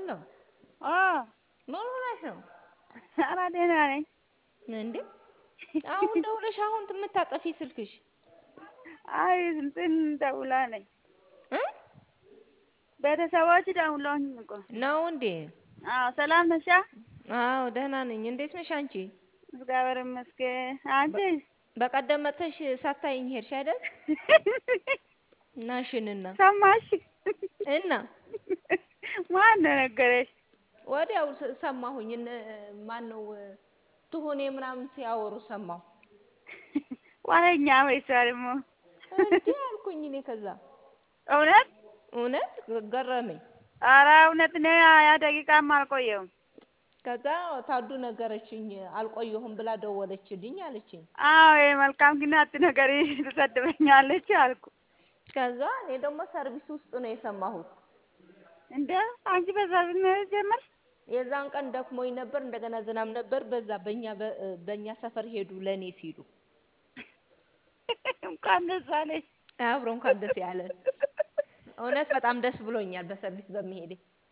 አለሁ። ምን ሆነሽ ነው? ኧረ ደህና ነኝ። እንዴ አሁን ደውለሽ አሁን የምታጠፊ ስልክሽ? አይ እንትን ደውላ ነኝ። እ ቤተሰቦች ደውለውኝ እኮ ነው እንዴ? አዎ። ሰላም ነሻ? አዎ ደህና ነኝ። እንዴት ነሽ አንቺ? እግዚአብሔር ይመስገን። አንቺስ? በቀደም መጥተሽ ሳታይኝ ሄድሽ አይደል? ናሽንና ሰማሽ? እና ማን ነገረሽ? ወዲያው ሰማሁኝ። ማን ነው ትሆኔ ምናምን ሲያወሩ ሰማሁ። ወሬኛ ወይስ ደግሞ እንዴ አልኩኝ እኔ ከዛ እውነት እውነት ገረመኝ። ኧረ እውነት ነው። ያ ደቂቃም አልቆየሁም። ከዛ ታዱ ነገረችኝ። አልቆየሁም ብላ ደወለችልኝ አለችኝ። አዎ የመልካም ግን አትነገሪ ትሰድበኛለች አልኩ። ከዛ እኔ ደግሞ ሰርቪስ ውስጥ ነው የሰማሁት። እንደ አንቺ በሰርቪስ ነው የጀመርሽ? የዛን ቀን ደክሞኝ ነበር። እንደገና ዝናብ ነበር። በዛ በእኛ ሰፈር ሄዱ ለኔ ሲሉ እንኳን ደስ አለሽ። አብሮ እንኳን ደስ ያለን። እውነት በጣም ደስ ብሎኛል በሰርቪስ በመሄዴ።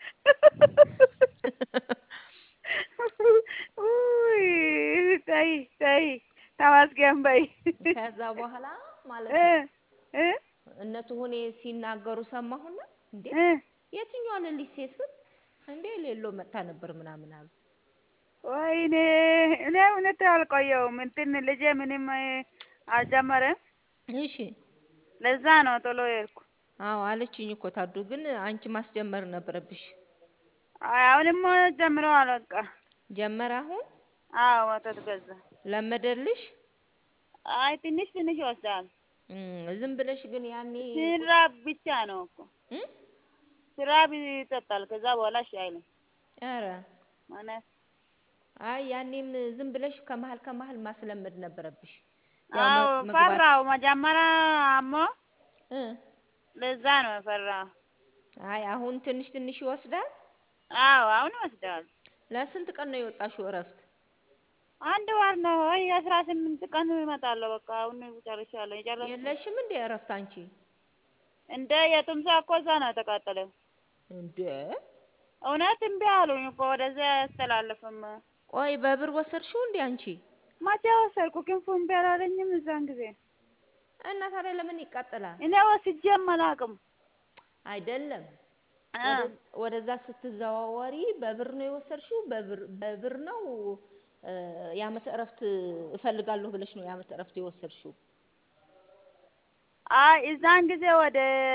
ውይ ተይ ተመስገን በይ። ከዛ በኋላ ማለት ነው እነ ትሁኔ ሲናገሩ ሰማሁና እንዴ የትኛዋ ልልሽ ሴት ስል እንዴ ሌሎ መጣ ነበር ምናምን አሉ። ወይኔ እኔ እውነት አልቆየሁም። እንትን ልጄ ምንም አልጀመረም። እሺ ለዛ ነው ቶሎ የሄድኩ። አዎ አለችኝ እኮ ታዱ። ግን አንቺ ማስጀመር ነበረብሽ። አይ አሁንማ ጀምረዋል በቃ። ጀመረ አሁን? አዎ ወተት ገዛ። ለመደልሽ? አይ ትንሽ ይወስዳል። ዝም ብለሽ ግን ያኔ ሲራብ ብቻ ነው እኮ ሲራብ ይጠጣል። ከዛ በኋላ እሺ አይልም። ኧረ ማለት አይ ያኔም ዝም ብለሽ ከመሀል ማስለመድ ነበረብሽ። አዎ ፈራው መጀመሪያ አሞ ለዛ ነው የፈራው። አይ አሁን ትንሽ ይወስዳል። አዎ አሁን ይወስዳል። ለስንት ቀን ነው የወጣሽው እረፍት? አንድ ወር ነው ወይ 18 ቀን እመጣለሁ። በቃ አሁን ጨርሻለሁ። የለሽም እንዴ እረፍት አንቺ? እንደ የቱምሳ እኮ እዛ ነው የተቃጠለው። እንዴ እውነት እምቢ አሉኝ እኮ ወደዚያ አያስተላልፍም። ቆይ በብር ወሰድሽው እንዴ አንቺ? መቼ ወሰድኩ? ክንፉ እምቢ አላለኝም እዛን ጊዜ። እና ታዲያ ለምን ይቃጠላል? እኔ ወስጄም አላውቅም። አይደለም ወደዛ ስትዘዋወሪ በብር ነው የወሰድሽው? በብር ነው የዓመት እረፍት እፈልጋለሁ ብለሽ ነው የዓመት እረፍት የወሰድሽው? አይ እዛን ጊዜ ወደ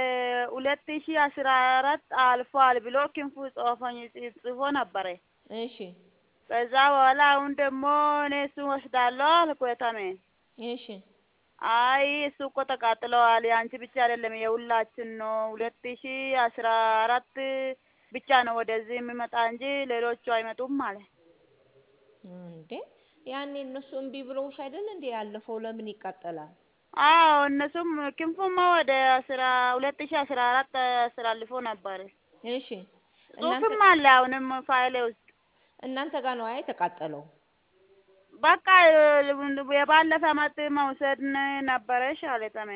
2014 አልፏል ብሎ ክንፉ ጽፎ ነበረ። እሺ ከዛ በኋላ አሁን ደግሞ እኔ እሱን ወስዳለሁ አልኩ የተሜ። እሺ አይ እሱ እኮ ተቃጥለዋል። የአንቺ ብቻ አይደለም የሁላችን ነው። 2014 ብቻ ነው ወደዚህ የሚመጣ እንጂ ሌሎቹ አይመጡም ማለት። እንዴ ያኔ እነሱ እምቢ ብለውሽ አይደል እንዴ ያለፈው? ለምን ይቃጠላል? አዎ እነሱም ክንፉማ ወደ 2014 አስተላልፎ ነበር። እሺ ጽሁፍም አለ አሁንም ፋይሌ ውስጥ። እናንተ ጋር ነው አይ ተቃጠለው? በቃ የባለፈ አመት መውሰድ ነበረሽ አለ ተሜ።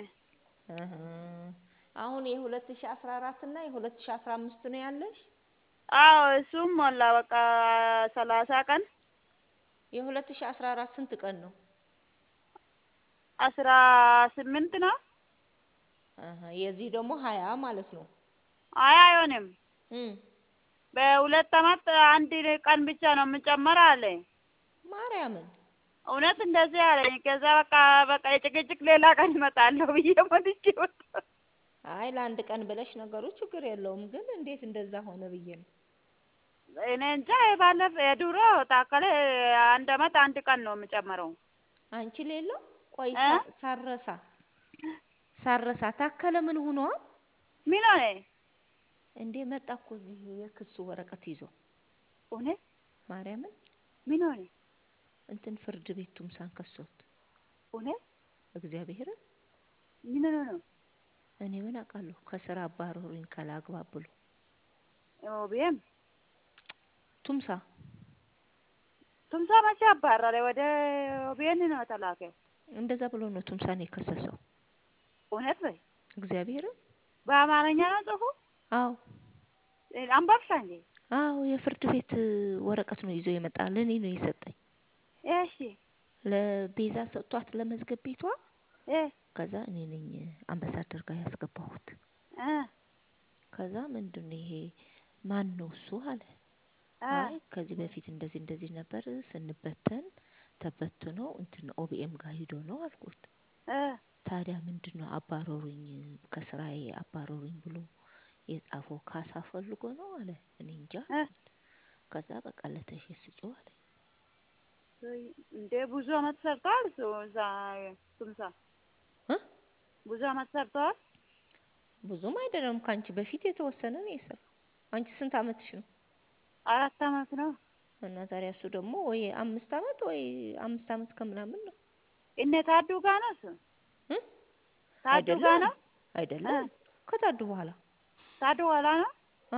አሁን የ2014 እና የ2015 ነው ያለሽ? አዎ እሱም ሞላ በቃ 30 ቀን። የ2014 ስንት ቀን ነው? 18 ነው። የዚህ ደግሞ 20 ማለት ነው። አይ አይሆንም። በሁለት አመት አንድ ቀን ብቻ ነው የምጨምረው አለ። ማርያምን እውነት እንደዚህ አለኝ። ከዛ በቃ የጭቅጭቅ ሌላ ቀን እመጣለሁ ብዬ ሞልቼ ወጣሁ። አይ ለአንድ ቀን ብለሽ ነገሩ ችግር የለውም። ግን እንዴት እንደዛ ሆነ ብዬ ነው። እኔ እንጃ ባለፈ የድሮ ታከለ አንድ አመት አንድ ቀን ነው የምጨምረው። አንቺ ሌለው ቆይ ሳረሳ ታከለ ምን ሆኖ? ምን ሆነ እንዴ? መጣ እኮ እዚህ የክሱ ወረቀት ይዞ። እውነት ማርያምን ምን ሆነ? እንትን ፍርድ ቤት ቱምሳን ከሶት። እውነት እግዚአብሔርን ምን ነው? እኔ ምን አውቃለሁ? ከስራ አባረሩኝ ካላግባብ ብሎ። ኦቢኤም ቱምሳ መቼ አባረረ? ወደ ኦቢኤን ነው ተላከው። እንደዛ ብሎ ነው ቱምሳን የከሰሰው። እውነት በይ እግዚአብሔርን። በአማርኛ ነው ጽሁፉ? አዎ አንባብሻ እንዴ? አዎ የፍርድ ቤት ወረቀት ነው ይዞ የመጣ ለኔ ነው የሰጠኝ። እሺ ለቤዛ ሰጥቷት ለመዝገብ ቤቷ እ ከዛ እኔ ነኝ አምባሳደር ጋር ያስገባሁት። እ ከዛ ምንድነው ይሄ ማን ነው እሱ አለ። አይ ከዚህ በፊት እንደዚህ እንደዚህ ነበር ስንበተን ተበትኖ እንትን ኦቢኤም ጋር ሄዶ ነው አልኩት። ታዲያ ምንድነው አባረሩኝ ከስራዬ አባረሩኝ ብሎ የጻፈው ካሳ ፈልጎ ነው አለ። እኔ እንጃ አልኩት። ከዛ በቃ ለተሼ ስጪው አለ። እንደ ብዙ አመት ሰርቷል እዛ ቱምሳ ብዙ አመት ሰርቷል። ብዙም አይደለም ካንቺ በፊት የተወሰነ ነው የሰራው። አንቺ ስንት አመትሽ ነው? 4 አመት ነው። እና ታዲያ እሱ ደግሞ ወይ 5 አመት ወይ 5 አመት ከምናምን ነው። እነ ታዱ ጋር ነው እሱ ታዱ ጋር ነው አይደለም ከታዱ በኋላ ታዱ በኋላ ነው።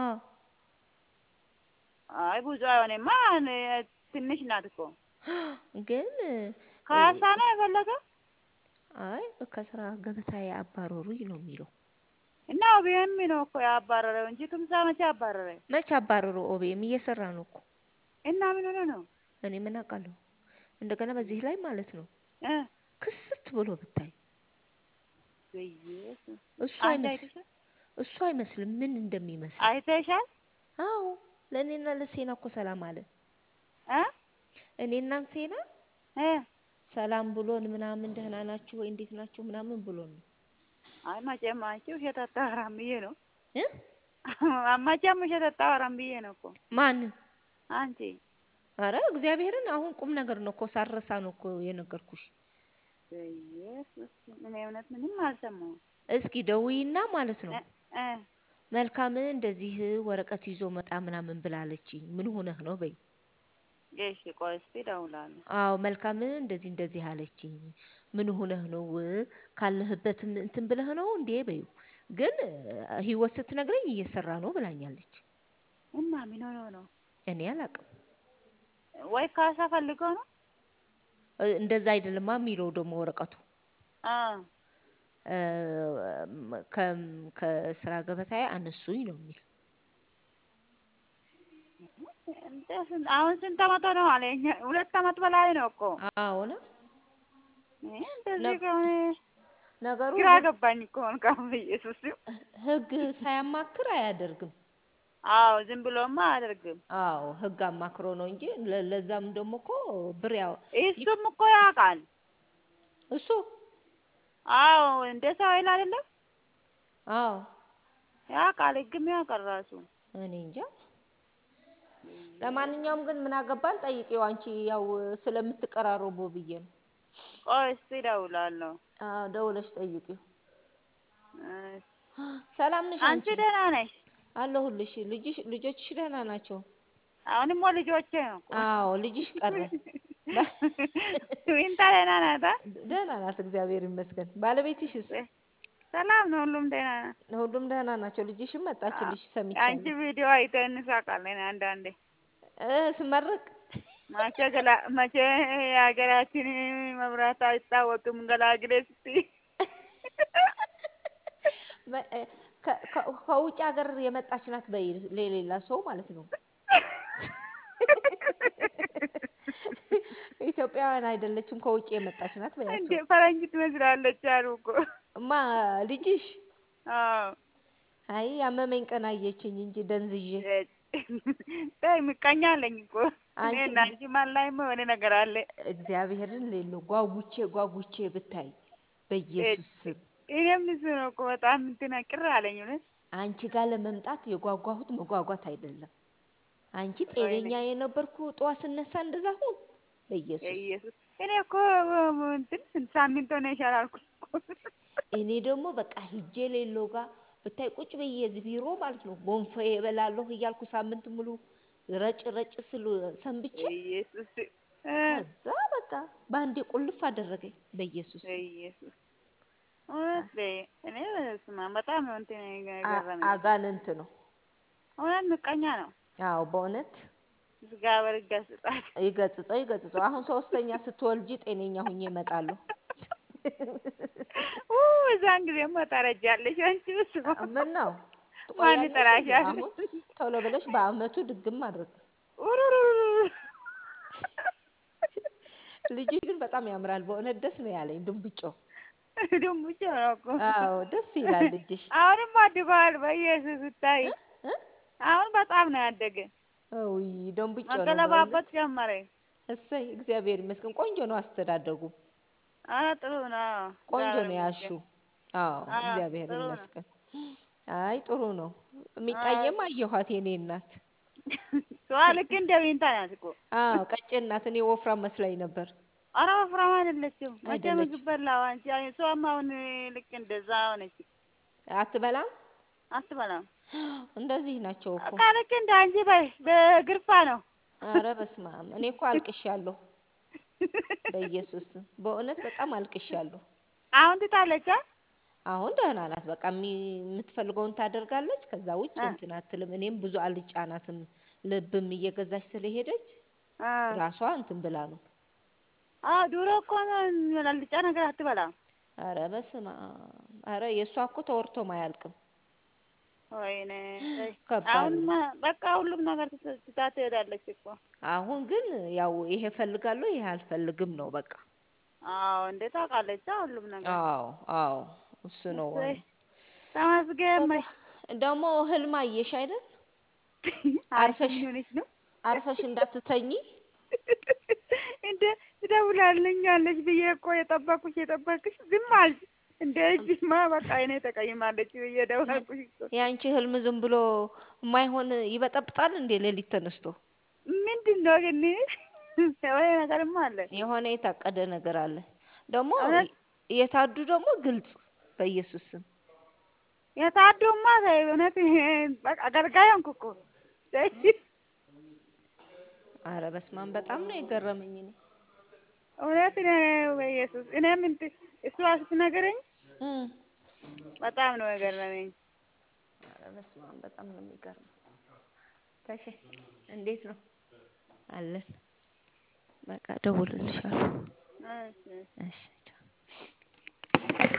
አይ ብዙ አይሆንማ ትንሽ ናት እኮ ግን ካሳ ነው የፈለገው። አይ ከስራ ገበታዬ አባረሩኝ ነው የሚለው። እና ኦቢኤም ነው እኮ ያባረረው እንጂ ቱምሳ መቼ አባረረ? መቼ አባረረው? ኦቢኤም እየሰራ ነው እኮ። እና ምን ሆነ ነው? እኔ ምን አውቃለሁ። እንደገና በዚህ ላይ ማለት ነው ክስት ብሎ ብታይ እሱ አይመስልም ምን እንደሚመስል አይተሻል? አዎ ለኔና ለሴና እኮ ሰላም አለ። እኔና ሴና ሰላም ብሎን ምናምን ደህና ናችሁ ወይ እንዴት ናችሁ ምናምን ብሎን ነው። አይ መቼም አንቺ ውሸት አታወራም ብዬ ነው መቼም ውሸት አታወራም ብዬ ነው እኮ። ማን? አንቺ። ኧረ እግዚአብሔርን አሁን ቁም ነገር ነው እኮ ሳረሳ ነው እኮ የነገርኩሽ። ኢየሱስ እኔ እውነት ምንም አልሰማሁም። እስኪ ደውይና ማለት ነው መልካም እንደዚህ ወረቀት ይዞ መጣ ምናምን ብላለችኝ ምን ሆነህ ነው በይ። እሺ ቆይ እስኪ እደውላለሁ። አዎ መልካም እንደዚህ እንደዚህ አለችኝ ምን ሆነህ ነው ካለህበት እንትን ብለህ ነው እንዴ በይው። ግን ህይወት ስትነግረኝ እየሰራ ነው ብላኛለች። እና ምን ሆኖ ነው? እኔ አላውቅም። ወይ ካሳ ፈልገው ነው? እንደዛ አይደለማ የሚለው ደግሞ ወረቀቱ ከስራ ገበታዬ አነሱኝ ነው የሚል። አሁን ስንት አመት ነው አለኝ? 2 አመት በላይ ነው እኮ። አዎ ነው እንደዚህ ከሆነ ነገሩ ግራ ገባኝ እኮ ኢየሱስ ህግ ሳያማክር አያደርግም። አዎ ዝም ብሎማ አያደርግም። አዎ ህግ አማክሮ ነው እንጂ ለዛም ደግሞ እኮ ብር ያው እሱም እኮ ያውቃል እሱ። አዎ እንደ ሰው አይል አይደለም። አዎ ያውቃል ህግም ያውቃል ራሱ። እኔ እንጃ። ለማንኛውም ግን ምን አገባን ጠይቂው አንቺ ያው ስለምትቀራረቡ ብዬ ነው። ቆይ እስኪ እደውላለሁ። አዎ ደውለሽ ጠይቂው። ሰላም ነሽ አንቺ? አንቺ ደህና ነሽ? አለሁልሽ። ልጆችሽ ደህና ናቸው? አሁንም ልጆቼ ነው እኮ። አዎ ልጅሽ ቀረ። ትዊንታ ደህና ናት? ደህና ናት እግዚአብሔር ይመስገን። ባለቤትሽስ? ሰላም ነው ሁሉም ደህና ናት። ሁሉም ደህና ናቸው። ልጅሽም መጣችልሽ ሰምቻለሁ። አንቺ ቪዲዮ አይተን እንሳቃለን አንዳንዴ ስመረቅ መቼ የሀገራችን መብራት አይታወቅም ገላግሌ ስትይ ከውጭ ሀገር የመጣች ናት በይ ለሌላ ሰው ማለት ነው። ኢትዮጵያውያን አይደለችም ከውጭ የመጣች ናት በያቸው። እንዴ ፈረንጅ ትመስላለች አሉ እኮ። ልጅሽ? አዎ። አይ ያመመኝ ቀን አየችኝ እንጂ ደንዝዤ። ተይ ምቀኛ አለኝ እኮ እኔና አንቺ ማን ላይም የሆነ ነገር አለ። እግዚአብሔርን ሌሎ ጓጉቼ ብታይ በኢየሱስ ስም። እኔም እሱ ነው እኮ በጣም እንትን ቅር አለኝ እውነት። አንቺ ጋር ለመምጣት የጓጓሁት መጓጓት አይደለም። አንቺ ጤነኛ የነበርኩ ጠዋት ስነሳ እንደዛ ሁን በኢየሱስ። እኔ እኮ እንትን ሳምንት ሆነሻል አልኩሽ እኮ። እኔ ደግሞ በቃ ሂጄ ሌሎ ጋር ብታይ ቁጭ ብዬ እዚህ ቢሮ ማለት ነው ጎንፎ እበላለሁ እያልኩ ሳምንት ሙሉ ረጭ ስሉ ሰንብቼ ኢየሱስ። ከዛ በቃ ባንዴ ቁልፍ አደረገኝ በኢየሱስ። እኔ በጣም ነው እንትን የገረመኝ። አጋንንት ነው እውነት ምቀኛ ነው። አዎ በእውነት እግዚአብሔር ይገጽጸው። አሁን 3ኛ ስትወልጂ ጤነኛ ሁኜ እመጣለሁ። እዛን ጊዜማ ታረጃለሽ አንቺ። ምን ነው ማን ይጠራሻል? አሁን ቶሎ ብለሽ በአመቱ ድግም አድርግ። ልጅሽ ግን በጣም ያምራል በእውነት ደስ ነው ያለኝ ድንቡጮ። ድንቡጭ ነው እኮ። አዎ ደስ ይላል ልጅሽ። አሁንም አድጓል በኢየሱስ ስታይ። እ እ አሁን በጣም ነው ያደገ። ውይ ደንቡጮ ነው መገለባበጥ በእውነት። ጀመረ። እሰይ እግዚአብሔር ይመስገን። ቆንጆ ነው አስተዳደጉ። ኧረ ጥሩ ነው። ቆንጆ እግዚአብሔር ነው ይመስገን። ያልሺው። አዎ አዎ እግዚአብሔር ጥሩ ነው። ይመስገን። አይ ጥሩ ነው። አዎ የሚጣየም አየኋት የኔ እናት። እሷ ልክ እንደ ቢንታ ናት እኮ። አዎ ቀጭን ናት። እኔ ወፍራም መስላኝ ነበር። ኧረ ወፍራም አይደለችም። መቼ ምግብ አይደለችም። በላው አንቺ? እሷም አሁን ልክ እንደዛ ሆነች። አትበላም። አትበላም። እንደዚህ ናቸው እኮ። በቃ ልክ እንደ አንቺ በይ በግርፋ ነው። አረ በስመ አብ እኔ እኮ አልቅሻለሁ። በኢየሱስ ስም በእውነት በጣም አልቅሻለሁ። አሁን ትታለች። አሁን ደህና ናት። በቃ የምትፈልገውን ታደርጋለች። ከዛ ውጭ አ እንትን አትልም። እኔም ብዙ አልጫናትም። ልብም እየገዛች ስለሄደች አ ራሷ እንትን ብላ ነው። ድሮ እኮ አልጫ ነገር አትበላም። አረ በስመ አብ አረ የእሷ እኮ ተወርቶም አያልቅም። ወይኔ ተይ። ከባድ ነው። አሁንማ በቃ ሁሉም ነገር ትታ ትሄዳለች እኮ። አሁን ግን ያው ይሄ እፈልጋለሁ ይሄ አልፈልግም ነው በቃ። አዎ እንዴ ታውቃለች ሁሉም ነገር። አዎ አዎ እሱ ነው እሰይ ዋናው። ተመስገን በቃ በይ። ደግሞ ህልም አየሽ አይደል? አንቺ አርፈሽ ምን ሆነሽ ነው? አርፈሽ እንዳትተኚ። እንደ ትደውላለኛለች ብዬ እኮ የጠበኩሽ ዝም አልሽ። እንደ እጅማ በቃ እኔ ተቀይማለች ብዬ ደወልኩሽ እኮ። ያንቺ ህልም ዝም ብሎ የማይሆን ይበጠብጣል እንዴ ሌሊት ተነስቶ? ምንድን ነው ግን? የሆነ ነገርማ አለ። የሆነ የታቀደ ነገር አለ። ደግሞ እውነት የታዱ ደግሞ ግልጽ በኢየሱስ ስም። የታዱማ ተይ እውነት በቃ አገልጋይ ሆንኩ እኮ። ተይ አረ በስመ አብ በጣም ነው የገረመኝ እኔ። እውነት በኢየሱስ እኔም እሷ ስትነግረኝ እም በጣም ነው የገረመኝ። አረ በስመ አብ በጣም ነው የሚገርመው። ተሼ እንዴት ነው? አለን። በቃ እደውልልሻለሁ። እሺ እሺ